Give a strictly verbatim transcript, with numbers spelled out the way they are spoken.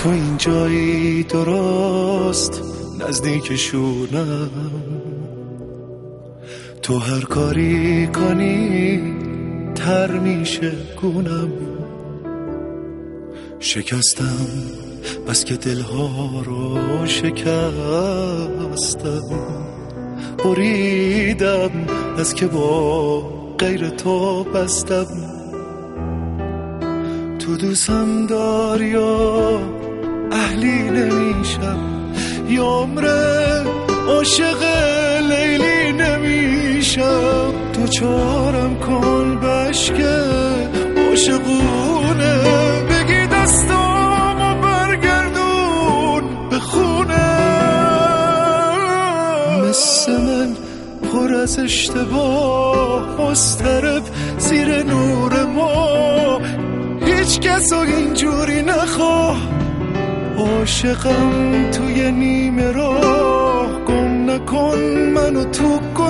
تو این جایی درست نزدیکشونم، تو هر کاری کنی تر میشه گونم. شکستم بس که دلها رو شکستم، بریدم از که با غیر تو بستم. تو دوستم داری یا اهلی نمیشم، یا عمره عاشق لیلی نمیشم. تو چارم کن بشکه عاشقونه، بگی دستامو برگردون به خونه. مثل من پر از اشتباه مضطرب زیر نور ما، هیچ کس اینجوری نخواه. عاشقم توی نیمه راه، گم نکن منو تو